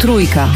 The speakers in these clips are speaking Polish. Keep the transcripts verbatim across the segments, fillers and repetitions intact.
Trójka.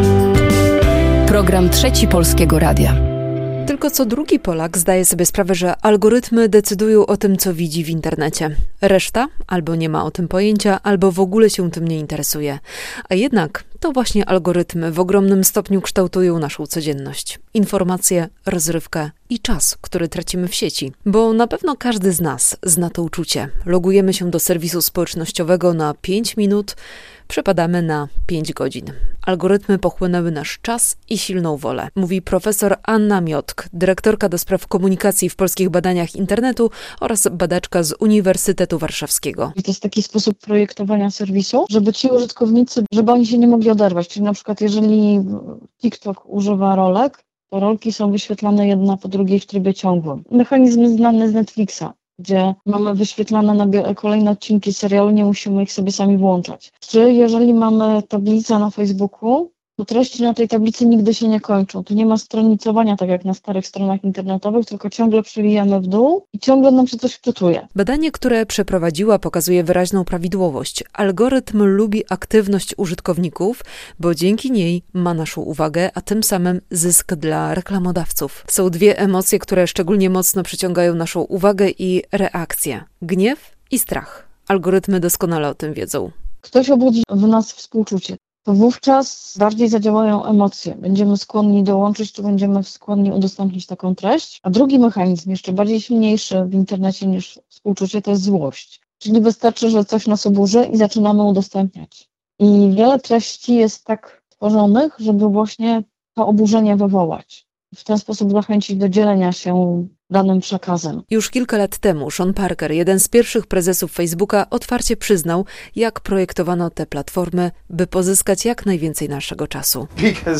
Program Trzeci Polskiego Radia. Tylko co drugi Polak zdaje sobie sprawę, że algorytmy decydują o tym, co widzi w internecie. Reszta albo nie ma o tym pojęcia, albo w ogóle się tym nie interesuje. A jednak to właśnie algorytmy w ogromnym stopniu kształtują naszą codzienność. Informacje, rozrywkę i czas, który tracimy w sieci. Bo na pewno każdy z nas zna to uczucie. Logujemy się do serwisu społecznościowego na pięć minut, przepadamy na pięć godzin. Algorytmy pochłonęły nasz czas i silną wolę, mówi profesor Anna Miotk, dyrektorka do spraw komunikacji w polskich badaniach internetu oraz badaczka z Uniwersytetu Warszawskiego. I to jest taki sposób projektowania serwisu, żeby ci użytkownicy, żeby oni się nie mogli oderwać. Czyli na przykład jeżeli TikTok używa rolek, to rolki są wyświetlane jedna po drugiej w trybie ciągłym. Mechanizm znany z Netflixa, gdzie mamy wyświetlane na kolejne odcinki serialu, nie musimy ich sobie sami włączać. Czy jeżeli mamy tablicę na Facebooku, to treści na tej tablicy nigdy się nie kończą. Tu nie ma stronicowania, tak jak na starych stronach internetowych, tylko ciągle przewijamy w dół i ciągle nam się coś wczytuje. Badanie, które przeprowadziła, pokazuje wyraźną prawidłowość. Algorytm lubi aktywność użytkowników, bo dzięki niej ma naszą uwagę, a tym samym zysk dla reklamodawców. Są dwie emocje, które szczególnie mocno przyciągają naszą uwagę i reakcję. Gniew i strach. Algorytmy doskonale o tym wiedzą. Ktoś obudzi w nas współczucie. To wówczas bardziej zadziałają emocje. Będziemy skłonni dołączyć, czy będziemy skłonni udostępnić taką treść. A drugi mechanizm, jeszcze bardziej silniejszy w internecie niż współczucie, to jest złość. Czyli wystarczy, że coś nas oburzy i zaczynamy udostępniać. I wiele treści jest tak tworzonych, żeby właśnie to oburzenie wywołać. W ten sposób zachęcić do dzielenia się danym przekazem. Już kilka lat temu Sean Parker, jeden z pierwszych prezesów Facebooka, otwarcie przyznał, jak projektowano te platformy, by pozyskać jak najwięcej naszego czasu.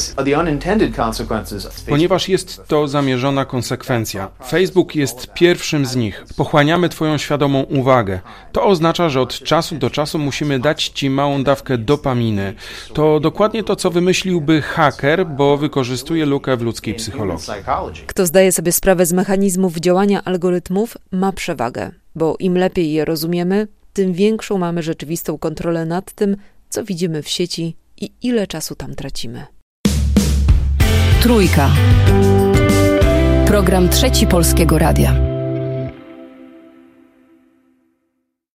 Ponieważ jest to zamierzona konsekwencja. Facebook jest pierwszym z nich. Pochłaniamy twoją świadomą uwagę. To oznacza, że od czasu do czasu musimy dać ci małą dawkę dopaminy. To dokładnie to, co wymyśliłby haker, bo wykorzystuje lukę w ludzkiej psychologii. Kto zdaje sobie sprawę z mechanizmu działania algorytmów, ma przewagę, bo im lepiej je rozumiemy, tym większą mamy rzeczywistą kontrolę nad tym, co widzimy w sieci i ile czasu tam tracimy. Trójka. Program Trzeci Polskiego Radia.